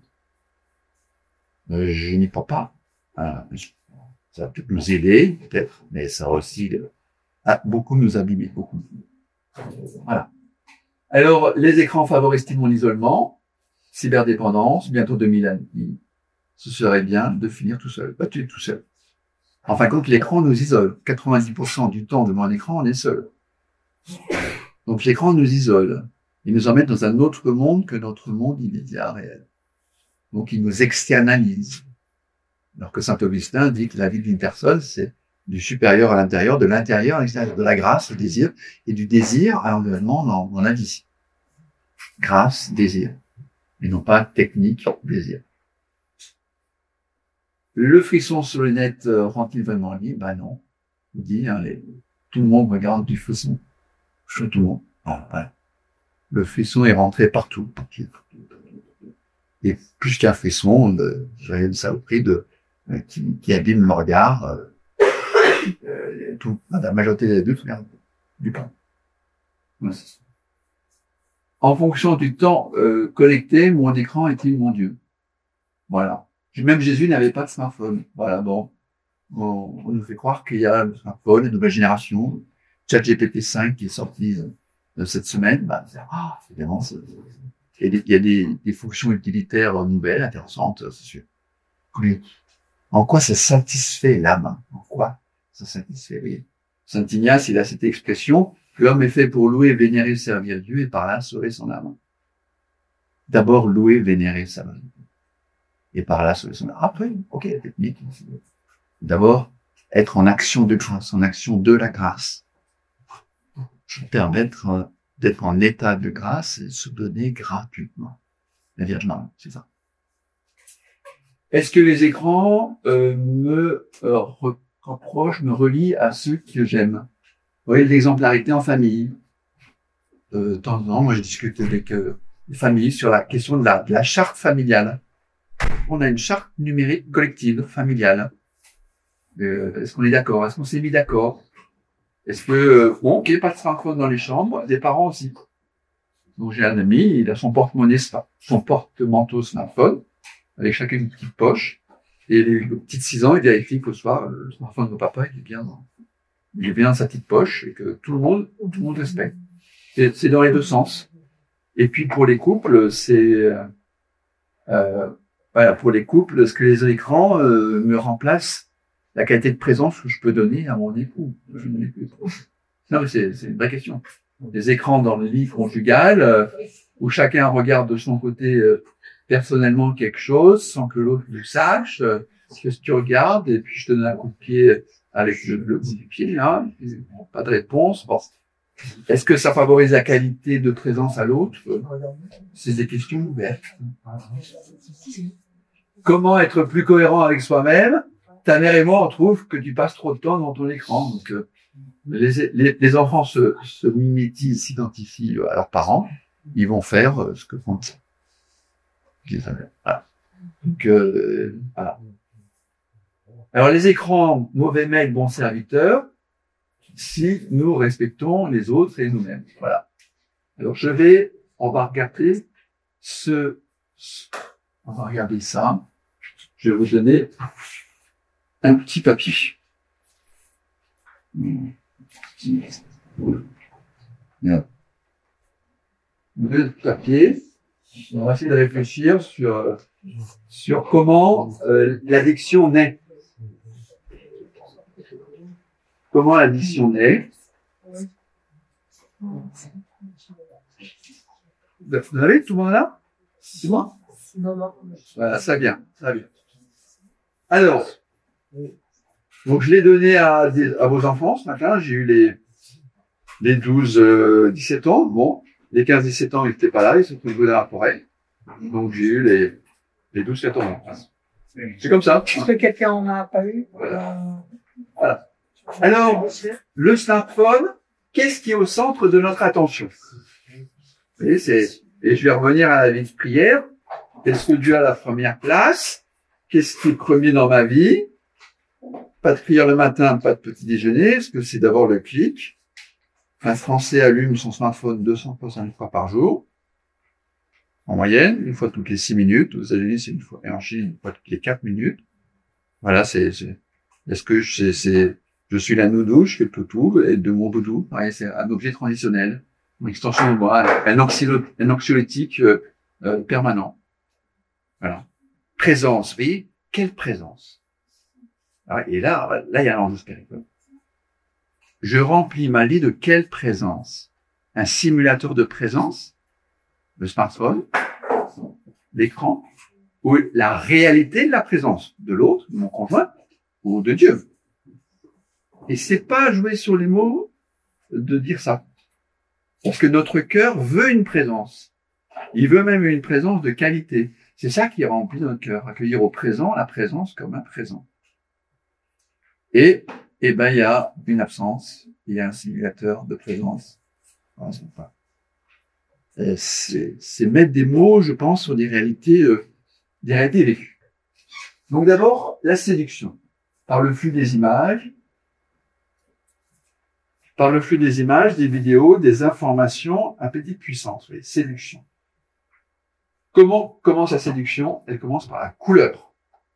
Je n'y crois pas. Ça va peut-être nous aider, peut-être, mais ça va aussi beaucoup nous abîmer, beaucoup. Voilà. Alors, les écrans favorisent mon isolement, cyberdépendance, bientôt 2000 années. Ce serait bien de finir tout seul. Bah, tu es tout seul. En fin de compte, l'écran nous isole. 90% du temps devant un écran, on est seul. Donc l'écran nous isole. Il nous emmène dans un autre monde que notre monde immédiat réel. Donc il nous externalise. Alors que Saint-Augustin dit que la vie d'une personne, c'est du supérieur à l'intérieur, de l'intérieur à l'extérieur, de la grâce au désir, et du désir à l'environnement dans la vie. Grâce, désir. Et non pas technique, désir. Le frisson sur le net rend-il vraiment libre? Ben non. Il dit, tout le monde regarde du frisson. Tout le monde. Voilà. Le frisson est rentré partout. Et plus qu'un frisson, j'ai une saloperie qui abîme le regard. La majorité des adultes regardent du pain. En fonction du temps connecté, mon écran est-il mon Dieu? Voilà. Même Jésus n'avait pas de smartphone. Voilà, bon. On nous fait croire qu'il y a le smartphone, une nouvelle génération. ChatGPT 5 qui est sorti cette semaine. Évidemment, il y a des fonctions utilitaires nouvelles, intéressantes, c'est sûr. Mais en quoi ça satisfait l'âme? En quoi ça satisfait? Oui. Saint Ignace, il a cette expression: l'homme est fait pour louer, vénérer, servir Dieu et par là sauver son âme. D'abord, louer, vénérer, servir Dieu. Et par là, après, ok, la technique. D'abord, être en action de grâce, en action de la grâce. Permettre d'être en état de grâce et se donner gratuitement. La Vierge Marie, c'est ça. Est-ce que les écrans me rapprochent, me relient à ceux que j'aime? Vous voyez, l'exemplarité en famille. De temps en temps, moi, je discute avec les familles sur la question de la charte familiale. On a une charte numérique collective, familiale. Est-ce qu'on est d'accord? Est-ce qu'on s'est mis d'accord? Est-ce que, ok, pas de smartphone dans les chambres, des parents aussi. Donc j'ai un ami, il a son porte-manteau smartphone, avec chacun une petite poche, et les petites 6 ans, il vérifie qu'au soir, le smartphone de papa, il est bien dans sa petite poche, et que tout le monde respecte. C'est dans les deux sens. Et puis pour les couples, voilà, pour les couples, est-ce que les écrans me remplacent la qualité de présence que je peux donner à mon époux? Je ne l'ai plus. Non, mais c'est une vraie question. Des écrans dans le lit conjugal, où chacun regarde de son côté personnellement quelque chose, sans que l'autre le sache, ce que tu regardes, et puis je te donne un coup de pied avec le bout du pied, là, pas de réponse. Bon. Est-ce que ça favorise la qualité de présence à l'autre? C'est des questions ouvertes. Comment être plus cohérent avec soi-même? Ta mère et moi, on trouve que tu passes trop de temps dans ton écran. Donc, les enfants se mimétisent, s'identifient à leurs parents. Ils vont faire ce que font. Voilà. Donc, voilà. Alors, les écrans, mauvais maître, bon serviteur, si nous respectons les autres et nous-mêmes. Voilà. Alors, on va regarder ça. Je vais vous donner un petit papier. Le papier. On va essayer de réfléchir sur comment l'addiction naît. Comment l'addiction naît. Vous avez tout le monde là? C'est moi? Voilà, ça vient. Alors, donc je l'ai donné à vos enfants ce matin. J'ai eu les 12, 17 ans. Bon, les 15, 17 ans, ils n'étaient pas là, ils se trouvaient dans la forêt. Donc j'ai eu les 12, 17 ans. C'est comme ça. Est-ce que quelqu'un en a pas eu? Voilà. Alors, le smartphone, qu'est-ce qui est au centre de notre attention? Vous voyez, et je vais revenir à la vie de prière. Est-ce que Dieu a la première place? Qu'est-ce qui est premier dans ma vie? pas de prière le matin, pas de petit déjeuner, parce que c'est d'abord le clic. Un Français allume son smartphone 260 fois par jour, en moyenne, une fois toutes les 6 minutes. Aux États-Unis, c'est une fois, et en Chine, une fois toutes les 4 minutes. Voilà, est-ce que je suis la nounou, je fais le toutou, et de mon doudou. Ouais, c'est un objet transitionnel, une extension de moi, un anxiolytique permanent. Voilà. Présence, oui. Quelle présence? Et là, il y a un enjeu spirituel. Je remplis ma vie de quelle présence? Un simulateur de présence, le smartphone, l'écran, ou la réalité de la présence de l'autre, de mon conjoint, ou de Dieu. Et c'est pas jouer sur les mots de dire ça. Parce que notre cœur veut une présence. Il veut même une présence de qualité. C'est ça qui remplit notre cœur. Accueillir au présent la présence comme un présent. Et il y a une absence. Il y a un simulateur de présence. C'est mettre des mots, je pense, sur des réalités vécues. Donc d'abord, la séduction. Par le flux des images, des vidéos, des informations à petite puissance. Oui, séduction. Comment commence la séduction? Elle commence par la couleur.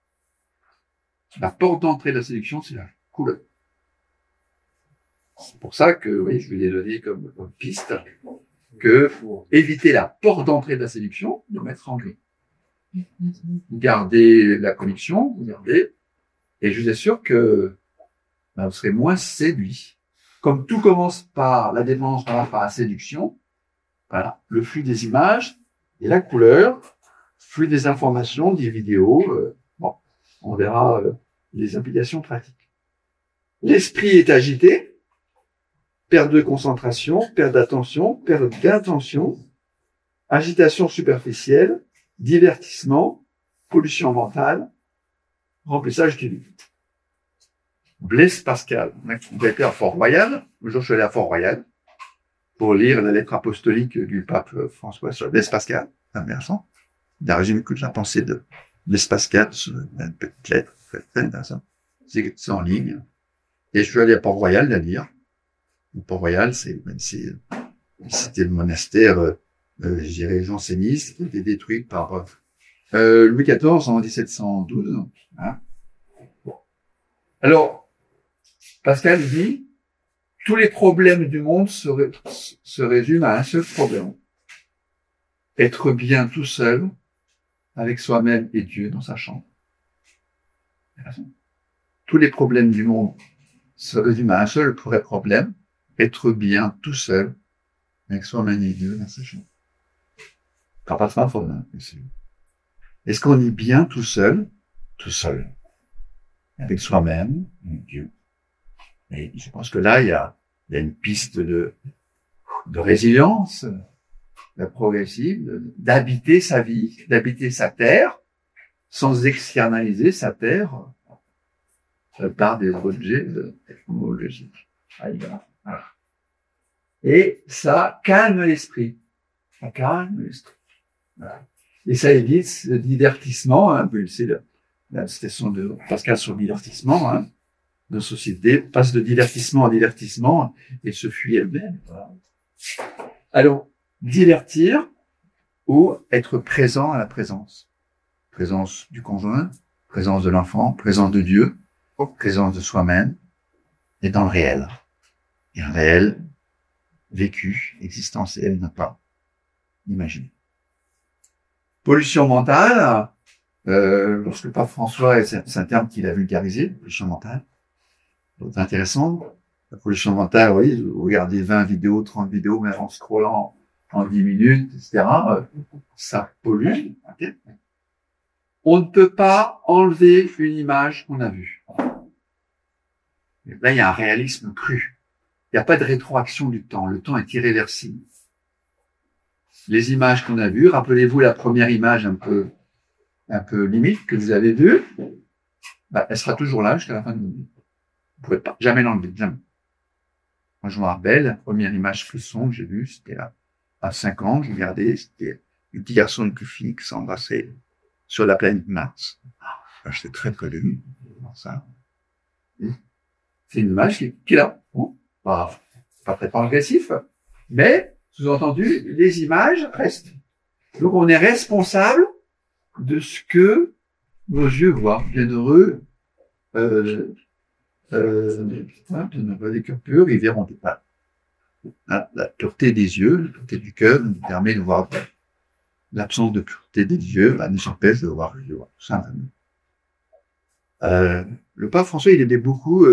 La porte d'entrée de la séduction, c'est la couleur. C'est pour ça que, oui, je vais les donner comme piste, que pour éviter la porte d'entrée de la séduction, de mettre en gris. Vous gardez la connexion, et je vous assure que vous serez moins séduit. Comme tout commence par la dépendance par la séduction, voilà, le flux des images et la couleur, flux des informations, des vidéos, on verra les implications pratiques. L'esprit est agité, perte de concentration, perte d'attention, perte d'intention, agitation superficielle, divertissement, pollution mentale, remplissage du vide. Blaise Pascal. Vous avez été à Fort-Royal. Un jour, je suis allé à Fort-Royal pour lire la lettre apostolique du pape François sur Blaise Pascal. C'est intéressant. Il a résumé toute la pensée de Blaise Pascal sur une petite lettre. Très intéressant. C'est en ligne. Et je suis allé à Port-Royal la lire. Port-Royal, c'était le monastère, je dirais, janséniste, qui a été détruit par Louis XIV en 1712. Hein. Bon. Alors, Pascal dit, tous les problèmes du monde se résument à un seul problème. Être bien tout seul, avec soi-même et Dieu dans sa chambre. Tous les problèmes du monde se résument à un seul vrai problème. Être bien tout seul, avec soi-même et Dieu dans sa chambre. Pas de smartphone, hein, bien sûr. Est-ce qu'on est bien tout seul, avec soi-même et Dieu? Et je pense que là, il y a une piste de résilience, progressive, d'habiter sa vie, d'habiter sa terre, sans externaliser sa terre par des objets technologiques. Voilà. Et ça calme l'esprit. Voilà. Et ça évite le divertissement, hein, c'est la citation de Pascal sur le divertissement, hein. Nos sociétés passent de divertissement à divertissement et se fuient elles-mêmes. Voilà. Alors, divertir ou être présent à la présence. Présence du conjoint, présence de l'enfant, présence de Dieu, présence de soi-même et dans le réel. Et un réel vécu, existentiel, n'a pas imaginé. Pollution mentale, lorsque le pape François, c'est un terme qu'il a vulgarisé, pollution mentale. C'est intéressant. La pollution mentale, oui, vous regardez 20 vidéos, 30 vidéos, même en scrollant en 10 minutes, etc., ça pollue. Okay. On ne peut pas enlever une image qu'on a vue. Et là, il y a un réalisme cru. Il n'y a pas de rétroaction du temps. Le temps est irréversible. Les images qu'on a vues, rappelez-vous la première image un peu limite que vous avez vue, elle sera toujours là jusqu'à la fin de votre vie. Vous pouvez pas jamais l'enlever, jamais. Moi, je me rappelle, la première image plus sombre que j'ai vue, c'était à 5 ans, j'ai regardé, c'était une petite garçon de plus fille qui s'embrassait sur la planète Mars. J'étais très connu dans ça. C'est une image qui est là. Bon, pas très transgressif, mais, sous-entendu, les images restent. Donc, on est responsable de ce que nos yeux voient. Bienheureux, de ne pas des cœurs purs, ils verront pas. La pureté des yeux, la pureté du cœur nous permet de voir l'absence de pureté des yeux, nous empêche de voir Dieu, tout simplement. Le pape François, il aimait beaucoup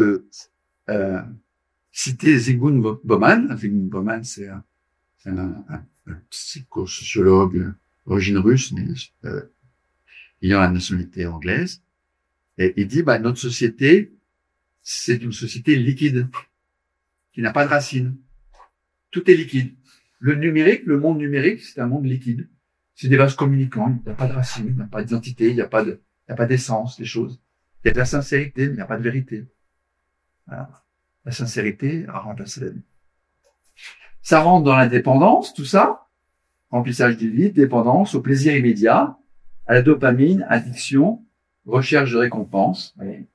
citer Zygmunt Bauman. Zygmunt Bauman, c'est un psychosociologue d'origine russe, mais ayant la nationalité anglaise. Et il dit, notre société, c'est une société liquide, qui n'a pas de racines. Tout est liquide. Le numérique, le monde numérique, c'est un monde liquide. C'est des vases communicants, il n'y a pas de racines, il n'y a pas d'identité, il n'y a pas d'essence, des choses. Il y a de la sincérité, mais il n'y a pas de vérité. Voilà. La sincérité remplace la vie. Ça rentre dans l'indépendance, tout ça. Remplissage du vide, dépendance au plaisir immédiat, à la dopamine, addiction, recherche de récompense.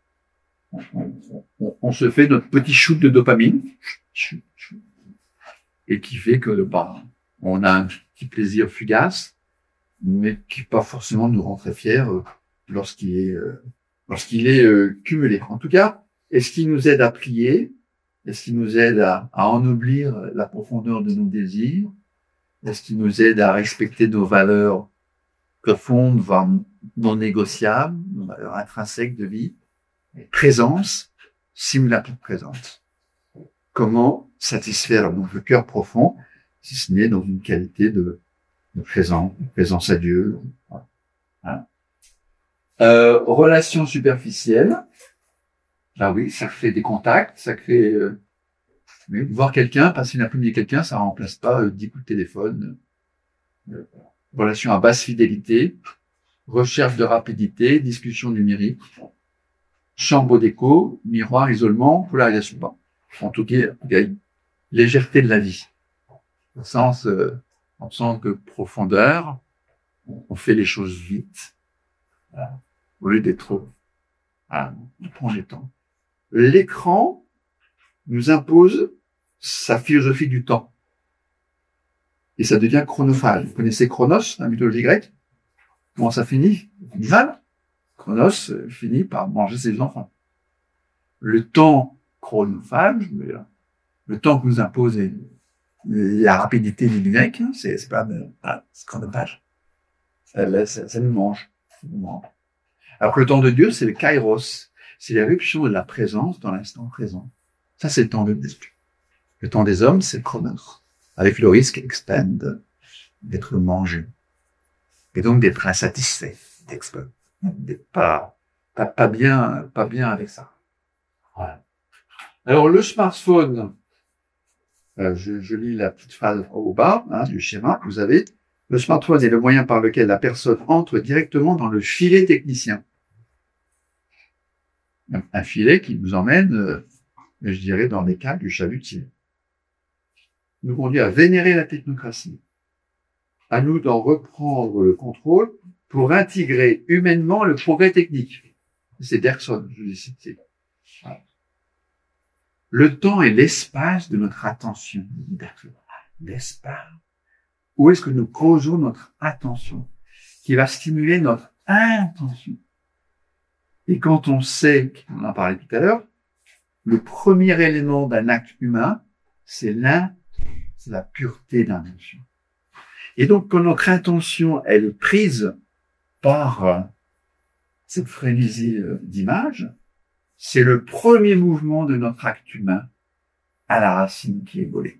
On se fait notre petit shoot de dopamine. Et qui fait que, on a un petit plaisir fugace, mais qui pas forcément nous rend très fiers lorsqu'il est cumulé. En tout cas, est-ce qu'il nous aide à plier? Est-ce qu'il nous aide à ennoblir la profondeur de nos désirs? Est-ce qu'il nous aide à respecter nos valeurs profondes, voire non négociables, nos valeurs intrinsèques de vie? Présence, simulacre de présence. Comment satisfaire donc le cœur profond, si ce n'est dans une qualité de présence à Dieu. Voilà. Relations superficielles. Oui, ça crée des contacts, ça crée voir quelqu'un, passer une après-midi avec quelqu'un, ça remplace pas 10 coups de téléphone. Relations à basse fidélité, recherche de rapidité, discussion numérique, chambre d'écho, miroir, isolement, polarisation. En tout cas, légèreté de la vie. Au sens que profondeur, on fait les choses vite, au lieu d'être trop. On prend le temps. L'écran nous impose sa philosophie du temps. Et ça devient chronophage. Vous connaissez Chronos, la mythologie grecque? Comment ça finit? Mal. Chronos finit par manger ses enfants. Le temps chronophage, le temps que nous impose la rapidité du numérique, c'est pas chronophage. Ça nous mange. Alors que le temps de Dieu, c'est le kairos. C'est l'éruption de la présence dans l'instant présent. Ça, c'est le temps de Dieu. Le temps des hommes, c'est le chronos. Avec le risque extend d'être mangé. Et donc d'être insatisfait, d'être pas bien avec ça. Voilà. Alors, le smartphone, je lis la petite phrase au bas, du schéma que vous avez. Le smartphone est le moyen par lequel la personne entre directement dans le filet technicien. Un filet qui nous emmène, je dirais, dans les cas du chalutier. Nous conduit à vénérer la technocratie. À nous d'en reprendre le contrôle pour intégrer humainement le progrès technique. C'est Bergson, je l'ai cité. Voilà. Le temps et l'espace de notre attention. L'espace. Où est-ce que nous causons notre attention, qui va stimuler notre intention? Et quand on sait, on en parlait tout à l'heure, le premier élément d'un acte humain, c'est la pureté d'intention. Et donc, quand notre intention, elle est prise par cette frénésie d'image, c'est le premier mouvement de notre acte humain à la racine qui est volée.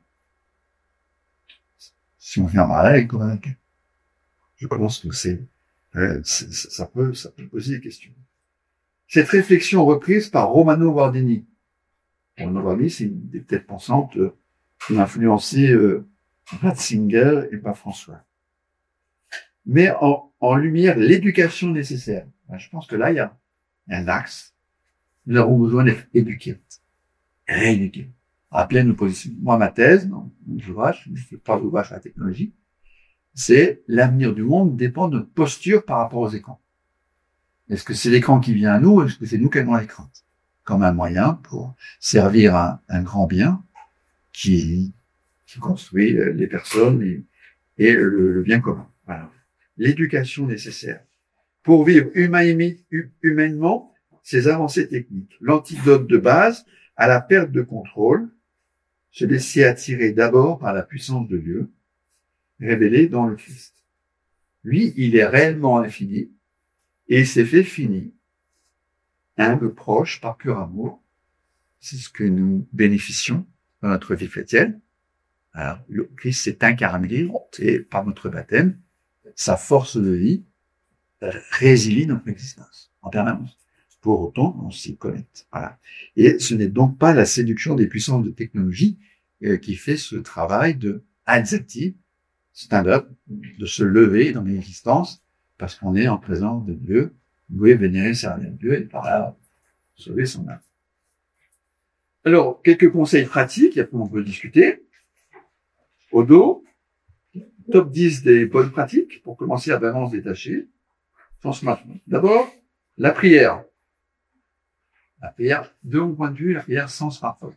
Si on vient par là, je pense que ça peut poser des questions. Cette réflexion reprise par Romano Guardini. Romano Guardini, c'est une des têtes pensantes qui m'a influencé Ratzinger et pas François. Mais en lumière l'éducation nécessaire. Je pense que là, il y a un axe. Nous avons besoin d'être éduqués, rééduqués. À pleine opposition. Moi, ma thèse, dans mon ouvrage, je ne fais pas d'ouvrage sur la technologie, c'est l'avenir du monde dépend de notre posture par rapport aux écrans. Est-ce que c'est l'écran qui vient à nous, ou est-ce que c'est nous qui allons à l'écran? comme un moyen pour servir un grand bien qui construit les personnes et le bien commun. Voilà. L'éducation nécessaire pour vivre humainement ces avancées techniques. L'antidote de base à la perte de contrôle, se laisser attirer d'abord par la puissance de Dieu, révélée dans le Christ. Lui, il est réellement infini et il s'est fait fini, humble, proche, par pur amour. C'est ce que nous bénéficions dans notre vie chrétienne. Alors, le Christ s'est incarné et par notre baptême, sa force de vie résilie notre existence en permanence. Pour autant, on s'y connecte. Voilà. Et ce n'est donc pas la séduction des puissances de technologie qui fait ce travail de Alzati, stand-up, de se lever dans l'existence parce qu'on est en présence de Dieu, louer, vénérer, servir Dieu et par là sauver son âme. Alors, quelques conseils pratiques, après on peut discuter. Au dos, top 10 des bonnes pratiques pour commencer à vraiment se détacher sans smartphone. D'abord, la prière. La prière, de mon point de vue, la prière sans smartphone.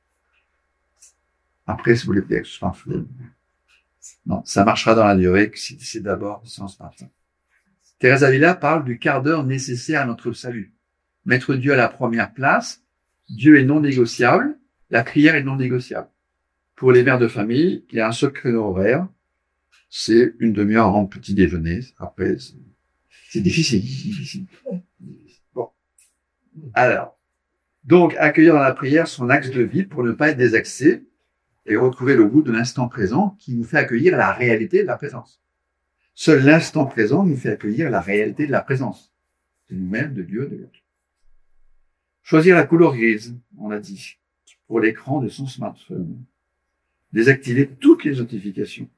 Après, si vous voulez prier avec smartphone, non, ça marchera dans la durée que si c'est d'abord sans smartphone. Thérèse Avila parle du quart d'heure nécessaire à notre salut. Mettre Dieu à la première place. Dieu est non négociable. La prière est non négociable. Pour les mères de famille, il y a un seul créneau horaire. C'est une demi-heure avant le petit déjeuner. Après, c'est difficile. Bon. Alors, donc, accueillir dans la prière son axe de vie pour ne pas être désaxé et retrouver le goût de l'instant présent qui nous fait accueillir la réalité de la présence. Seul l'instant présent nous fait accueillir la réalité de la présence. De nous-mêmes, de Dieu, de l'autre. Choisir la couleur grise, on l'a dit, pour l'écran de son smartphone. Désactiver toutes les notifications.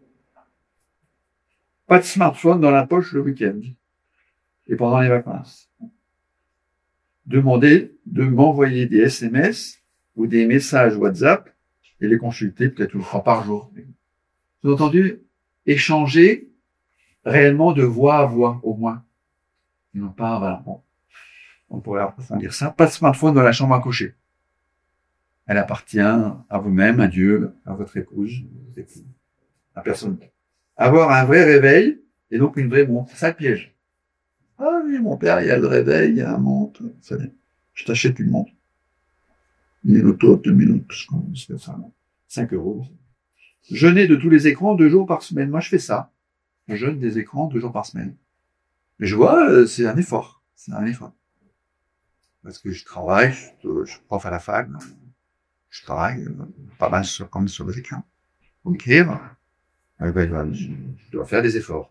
Pas de smartphone dans la poche le week-end et pendant les vacances. Demander de m'envoyer des SMS ou des messages WhatsApp et les consulter peut-être une fois par jour. Sous-entendu, échanger réellement de voix à voix, au moins. Et non pas, voilà, bon. On pourrait approfondir ça. Pas de smartphone dans la chambre à coucher. Elle appartient à vous-même, à Dieu, à votre épouse, à personne. Avoir un vrai réveil et donc une vraie montre. C'est ça le piège. Ah oui, mon père, il y a le réveil, il y a la montre. Je t'achète une montre. 1000 autos, 2000 autos, c'est ça. 5 €. Jeûner de tous les écrans 2 jours par semaine. Moi, je fais ça. Je jeûne des écrans 2 jours par semaine. Mais je vois, c'est un effort. C'est un effort. Parce que je travaille, je suis prof à la fac. Je travaille pas mal sur les écrans. Ok, je dois faire des efforts.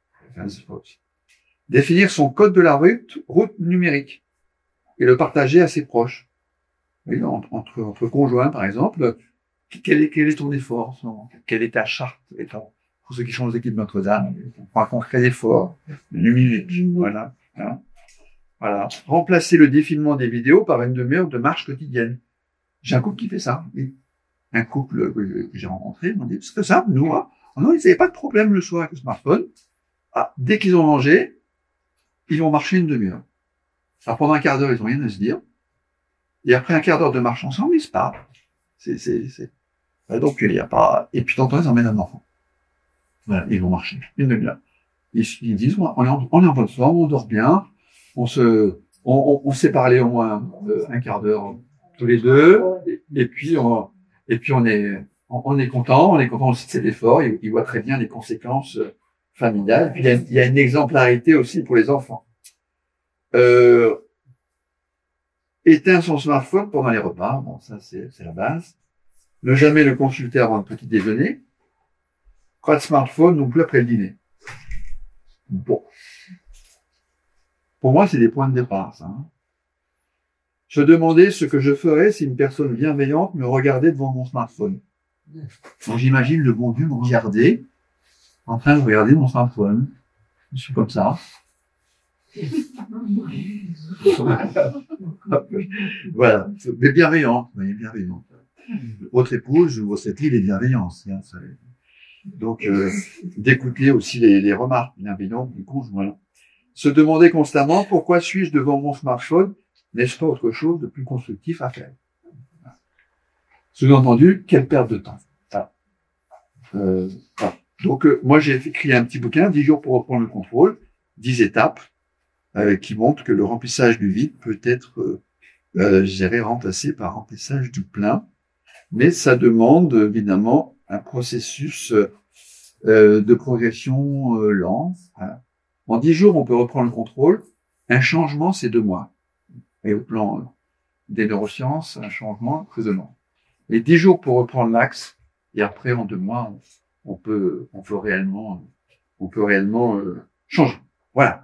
Définir son code de la route numérique et le partager à ses proches. Oui, entre conjoints, par exemple, quel est ton effort? Quelle est ta charte? Pour ceux qui changent d'équipe de Notre-Dame, on raconte quel effort? Numérique. Voilà. Hein. Voilà. Remplacer le défilement des vidéos par une demi-heure de marche quotidienne. J'ai un couple qui fait ça. Oui. Un couple que j'ai rencontré, ils m'ont dit, c'est ça, nous, hein. Non, ils n'avaient pas de problème le soir avec le smartphone. Ah, dès qu'ils ont mangé, ils vont marcher une demi-heure. Alors pendant un quart d'heure, ils n'ont rien à se dire. Et après un quart d'heure de marche ensemble, ils se parlent. Donc il n'y a pas. Et puis tantôt, ils emmènent un enfant. Voilà, ils vont marcher une demi-heure. Ils disent, on est en bonne forme, on dort bien, on s'est parlé au moins un quart d'heure tous les deux, et puis on est content aussi de cet effort, il voit très bien les conséquences familiales, puis il y a une exemplarité aussi pour les enfants. Éteindre son smartphone pendant les repas, bon, ça c'est la base. Ne jamais le consulter avant le petit déjeuner. Pas de smartphone non plus après le dîner. Bon. Pour moi, c'est des points de départ, ça. Hein. Se demander ce que je ferais si une personne bienveillante me regardait devant mon smartphone. Donc j'imagine le bon Dieu me regarder, en train de regarder mon smartphone. Je suis comme ça. Voilà. Mais bienveillant. Oui, bienveillant. Votre épouse ou votre époux, il est bienveillant. Hein, ça. Donc, d'écouter aussi les remarques bienveillantes du conjoint. Se demander constamment pourquoi suis-je devant mon smartphone n'est-ce pas autre chose de plus constructif à faire? Sous-entendu, quelle perte de temps. Voilà. Voilà. Donc, moi, j'ai écrit un petit bouquin, 10 jours pour reprendre le contrôle, 10 étapes, qui montrent que le remplissage du vide peut être, je dirais, remplacé par remplissage du plein. Mais ça demande, évidemment, un processus de progression lent. Voilà. En 10 jours, on peut reprendre le contrôle. Un changement, c'est 2 mois. Et au plan des neurosciences, un changement, c'est 2 mois. Et 10 jours pour reprendre l'axe. Et après, en 2 mois, on peut réellement changer. Voilà.